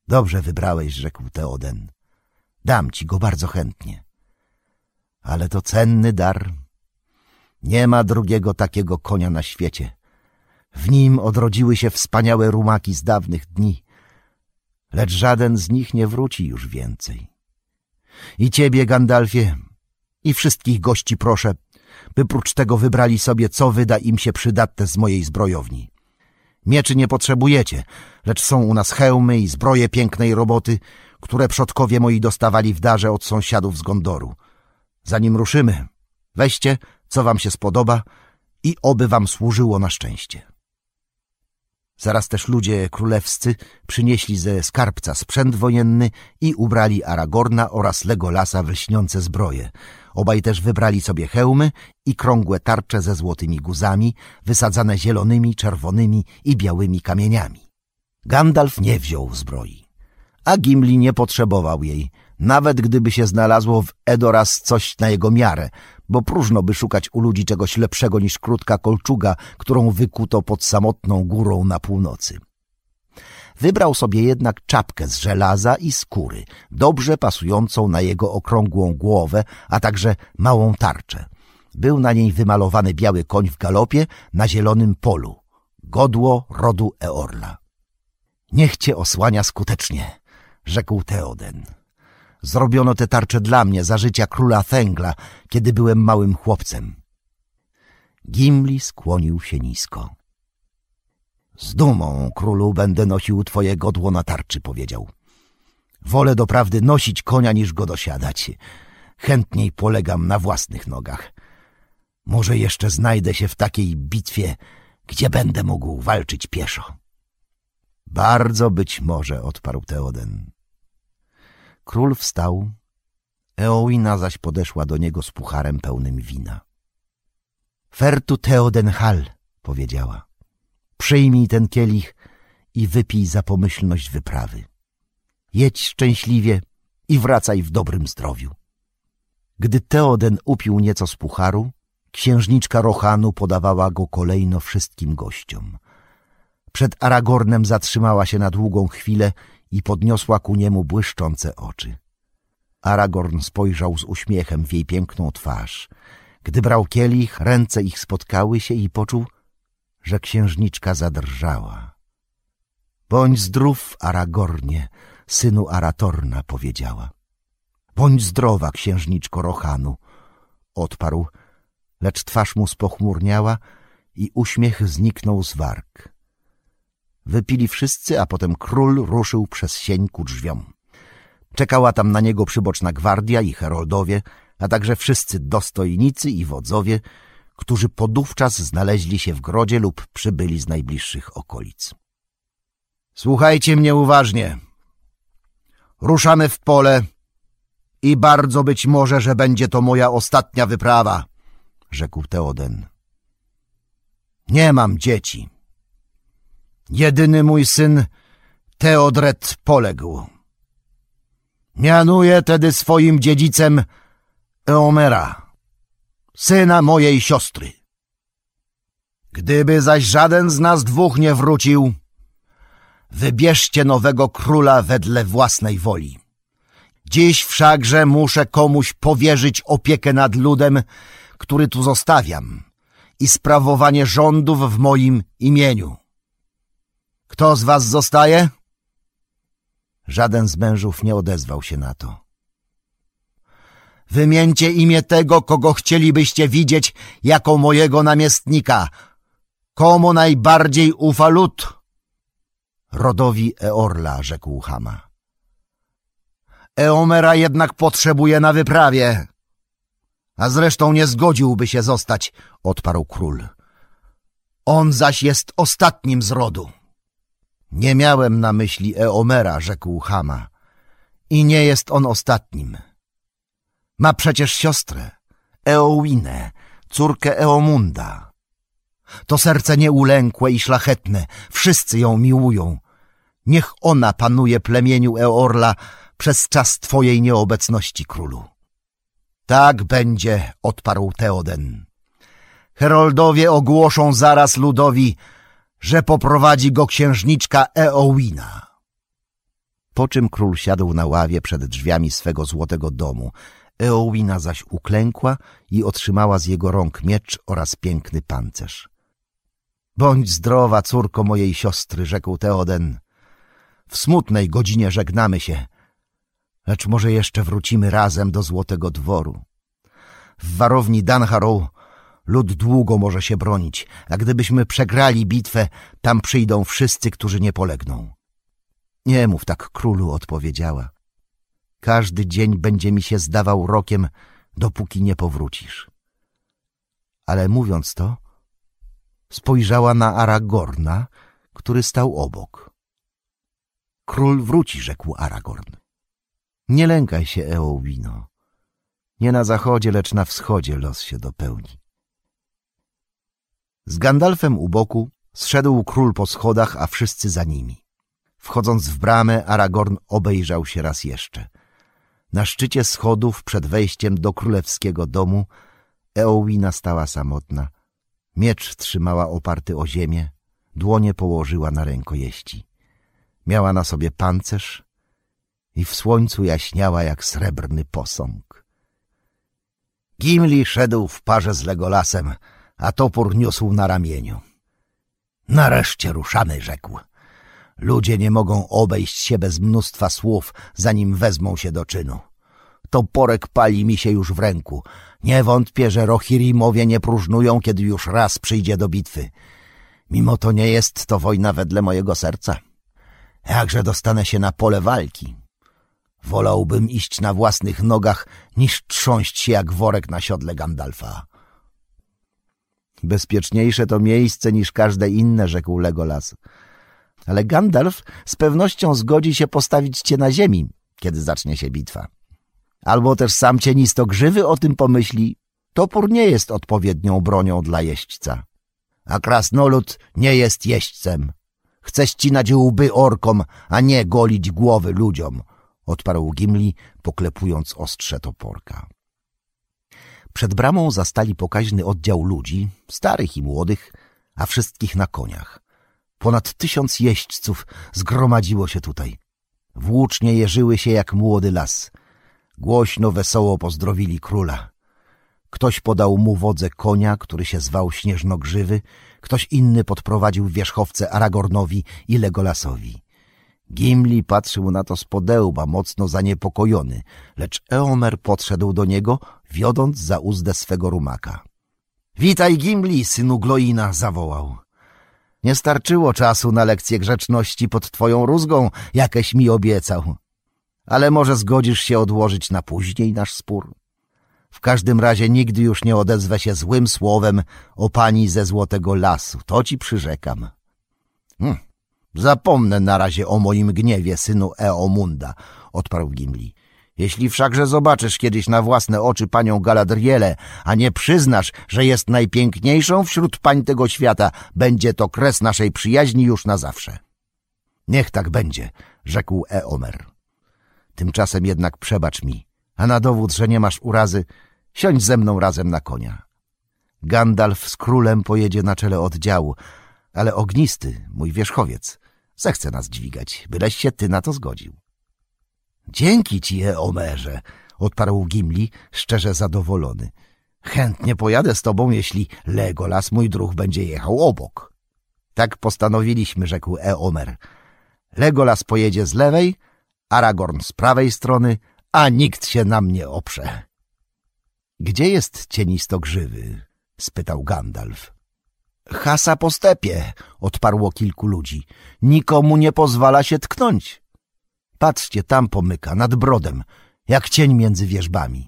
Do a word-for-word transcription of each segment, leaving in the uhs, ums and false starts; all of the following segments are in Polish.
Dobrze wybrałeś, rzekł Teoden. Dam ci go bardzo chętnie. Ale to cenny dar. Nie ma drugiego takiego konia na świecie. W nim odrodziły się wspaniałe rumaki z dawnych dni, lecz żaden z nich nie wróci już więcej. I ciebie, Gandalfie, i wszystkich gości proszę, by prócz tego wybrali sobie, co wyda im się przydatne z mojej zbrojowni. Mieczy nie potrzebujecie, lecz są u nas hełmy i zbroje pięknej roboty, które przodkowie moi dostawali w darze od sąsiadów z Gondoru. Zanim ruszymy, weźcie, co wam się spodoba i oby wam służyło na szczęście. Zaraz też ludzie królewscy przynieśli ze skarbca sprzęt wojenny i ubrali Aragorna oraz Legolasa w lśniące zbroje. Obaj też wybrali sobie hełmy i krągłe tarcze ze złotymi guzami, wysadzane zielonymi, czerwonymi i białymi kamieniami. Gandalf nie wziął zbroi, a Gimli nie potrzebował jej, nawet gdyby się znalazło w Edoras coś na jego miarę, bo próżno by szukać u ludzi czegoś lepszego niż krótka kolczuga, którą wykuto pod samotną górą na północy. Wybrał sobie jednak czapkę z żelaza i skóry, dobrze pasującą na jego okrągłą głowę, a także małą tarczę. Był na niej wymalowany biały koń w galopie na zielonym polu, godło rodu Eorla. Niech cię osłania skutecznie, rzekł Teoden. Zrobiono te tarcze dla mnie za życia króla Thengla, kiedy byłem małym chłopcem. Gimli skłonił się nisko. Z dumą, królu, będę nosił twoje godło na tarczy, powiedział. Wolę doprawdy nosić konia, niż go dosiadać. Chętniej polegam na własnych nogach. Może jeszcze znajdę się w takiej bitwie, gdzie będę mógł walczyć pieszo. Bardzo być może, odparł Teoden. Król wstał, Eowina zaś podeszła do niego z pucharem pełnym wina. Fertu Teoden Hal, powiedziała. Przyjmij ten kielich i wypij za pomyślność wyprawy. Jedź szczęśliwie i wracaj w dobrym zdrowiu. Gdy Teoden upił nieco z pucharu, księżniczka Rohanu podawała go kolejno wszystkim gościom. Przed Aragornem zatrzymała się na długą chwilę i podniosła ku niemu błyszczące oczy. Aragorn spojrzał z uśmiechem w jej piękną twarz. Gdy brał kielich, ręce ich spotkały się i poczuł, że księżniczka zadrżała. Bądź zdrów, Aragornie, synu Aratorna, powiedziała. Bądź zdrowa, księżniczko Rohanu, odparł, lecz twarz mu spochmurniała i uśmiech zniknął z warg. Wypili wszyscy, a potem król ruszył przez sień ku drzwiom. Czekała tam na niego przyboczna gwardia i heroldowie, a także wszyscy dostojnicy i wodzowie, którzy podówczas znaleźli się w grodzie lub przybyli z najbliższych okolic. Słuchajcie mnie uważnie. Ruszamy w pole i bardzo być może, że będzie to moja ostatnia wyprawa, rzekł Teoden. Nie mam dzieci. Jedyny mój syn Teodred poległ. Mianuję tedy swoim dziedzicem Eomera, syna mojej siostry. Gdyby zaś żaden z nas dwóch nie wrócił, wybierzcie nowego króla wedle własnej woli. Dziś wszakże muszę komuś powierzyć opiekę nad ludem, który tu zostawiam, i sprawowanie rządów w moim imieniu. Kto z was zostaje? Żaden z mężów nie odezwał się na to. Wymieńcie imię tego, kogo chcielibyście widzieć jako mojego namiestnika. Komu najbardziej ufa lud? Rodowi Eorla, rzekł Hama. Eomera jednak potrzebuje na wyprawie, a zresztą nie zgodziłby się zostać, odparł król. On zaś jest ostatnim z rodu. Nie miałem na myśli Eomera, rzekł Hama, i nie jest on ostatnim. Ma przecież siostrę, Eowinę, córkę Eomunda. To serce nieulękłe i szlachetne, wszyscy ją miłują. Niech ona panuje plemieniu Eorla przez czas twojej nieobecności, królu. Tak będzie, odparł Teoden. Heroldowie ogłoszą zaraz ludowi, że poprowadzi go księżniczka Eowina. Po czym król siadł na ławie przed drzwiami swego złotego domu. Eowina zaś uklękła i otrzymała z jego rąk miecz oraz piękny pancerz. Bądź zdrowa, córko mojej siostry, rzekł Theoden. W smutnej godzinie żegnamy się, lecz może jeszcze wrócimy razem do Złotego Dworu. W warowni Dunharrow lud długo może się bronić, a gdybyśmy przegrali bitwę, tam przyjdą wszyscy, którzy nie polegną. Nie mów tak, królu, odpowiedziała. Każdy dzień będzie mi się zdawał rokiem, dopóki nie powrócisz. Ale mówiąc to, spojrzała na Aragorna, który stał obok. Król wróci, rzekł Aragorn. Nie lękaj się, Eowino. Nie na zachodzie, lecz na wschodzie los się dopełni. Z Gandalfem u boku zszedł król po schodach, a wszyscy za nimi. Wchodząc w bramę, Aragorn obejrzał się raz jeszcze. Na szczycie schodów przed wejściem do królewskiego domu Eowina stała samotna. Miecz trzymała oparty o ziemię, dłonie położyła na rękojeści. Miała na sobie pancerz i w słońcu jaśniała jak srebrny posąg. Gimli szedł w parze z Legolasem, a topór niósł na ramieniu. Nareszcie ruszamy, rzekł. Ludzie nie mogą obejść się bez mnóstwa słów, zanim wezmą się do czynu. Toporek pali mi się już w ręku. Nie wątpię, że Rohirrimowie nie próżnują, kiedy już raz przyjdzie do bitwy. Mimo to nie jest to wojna wedle mojego serca. Jakże dostanę się na pole walki? Wolałbym iść na własnych nogach, niż trząść się jak worek na siodle Gandalfa. Bezpieczniejsze to miejsce niż każde inne, rzekł Legolas. Ale Gandalf z pewnością zgodzi się postawić cię na ziemi, kiedy zacznie się bitwa. Albo też sam cienistogrzywy o tym pomyśli. Topór nie jest odpowiednią bronią dla jeźdźca. A krasnolud nie jest jeźdźcem. Chce ścinać łby orkom, a nie golić głowy ludziom, odparł Gimli, poklepując ostrze toporka. Przed bramą zastali pokaźny oddział ludzi, starych i młodych, a wszystkich na koniach. Ponad tysiąc jeźdźców zgromadziło się tutaj. Włócznie jeżyły się jak młody las. Głośno, wesoło pozdrowili króla. Ktoś podał mu wodze konia, który się zwał Śnieżnogrzywy, ktoś inny podprowadził wierzchowce Aragornowi i Legolasowi. Gimli patrzył na to z podełba, mocno zaniepokojony, lecz Eomer podszedł do niego, wiodąc za uzdę swego rumaka. — Witaj, Gimli, synu Gloina! — zawołał. — Nie starczyło czasu na lekcję grzeczności pod twoją rózgą, jakeś mi obiecał. Ale może zgodzisz się odłożyć na później nasz spór? W każdym razie nigdy już nie odezwę się złym słowem o pani ze Złotego Lasu, to ci przyrzekam. Hm. Zapomnę na razie o moim gniewie, synu Eomunda, odparł Gimli. Jeśli wszakże zobaczysz kiedyś na własne oczy panią Galadrielę, a nie przyznasz, że jest najpiękniejszą wśród pań tego świata, będzie to kres naszej przyjaźni już na zawsze. Niech tak będzie, rzekł Eomer. Tymczasem jednak przebacz mi, a na dowód, że nie masz urazy, siądź ze mną razem na konia. Gandalf z królem pojedzie na czele oddziału, ale Ognisty, mój wierzchowiec, zechce nas dźwigać, byleś się ty na to zgodził. Dzięki ci, Eomerze, odparł Gimli, szczerze zadowolony. Chętnie pojadę z tobą, jeśli Legolas, mój druh, będzie jechał obok. Tak postanowiliśmy, rzekł Eomer. Legolas pojedzie z lewej, Aragorn z prawej strony, a nikt się nam nie oprze. Gdzie jest Cienistogrzywy? Spytał Gandalf. Hasa po stepie, odparło kilku ludzi. Nikomu nie pozwala się tknąć. Patrzcie, tam pomyka, nad brodem, jak cień między wierzbami.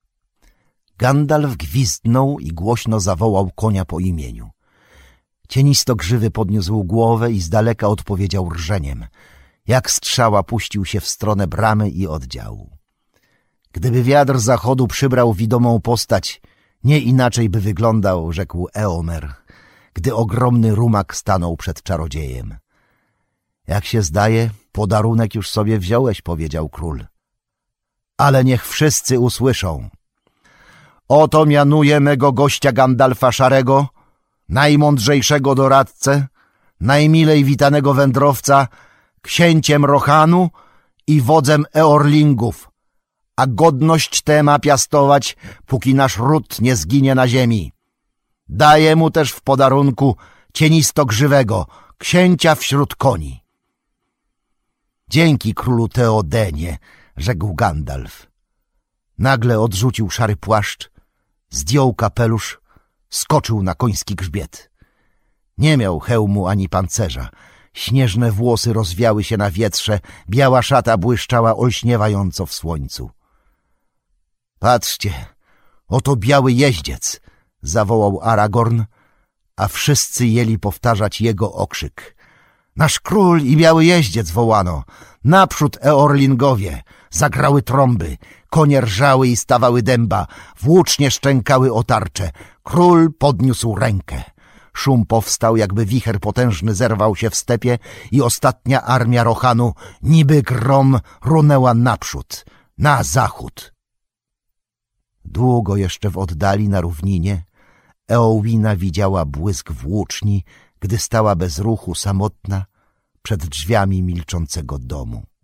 Gandalf gwizdnął i głośno zawołał konia po imieniu. Cienistogrzywy podniósł głowę i z daleka odpowiedział rżeniem. Jak strzała puścił się w stronę bramy i oddziału. Gdyby wiatr zachodu przybrał widomą postać, nie inaczej by wyglądał, rzekł Eomer, gdy ogromny rumak stanął przed czarodziejem. Jak się zdaje, podarunek już sobie wziąłeś, powiedział król. Ale niech wszyscy usłyszą. Oto mianuję mego gościa Gandalfa Szarego, najmądrzejszego doradcę, najmilej witanego wędrowca, księciem Rohanu i wodzem Eorlingów, a godność tę ma piastować, póki nasz ród nie zginie na ziemi. Daję mu też w podarunku cienistogrzywego, księcia wśród koni. Dzięki królu Teodenie, rzekł Gandalf. Nagle odrzucił szary płaszcz, zdjął kapelusz, skoczył na koński grzbiet. Nie miał hełmu ani pancerza. Śnieżne włosy rozwiały się na wietrze, biała szata błyszczała olśniewająco w słońcu. Patrzcie, oto biały jeździec, zawołał Aragorn, a wszyscy jęli powtarzać jego okrzyk. Nasz król i biały jeździec wołano. Naprzód Eorlingowie. Zagrały trąby, konie rżały i stawały dęba, włócznie szczękały o tarcze. Król podniósł rękę. Szum powstał, jakby wicher potężny zerwał się w stepie i ostatnia armia Rohanu, niby grom, runęła naprzód, na zachód. Długo jeszcze w oddali na równinie Eowina widziała błysk włóczni, gdy stała bez ruchu samotna przed drzwiami milczącego domu.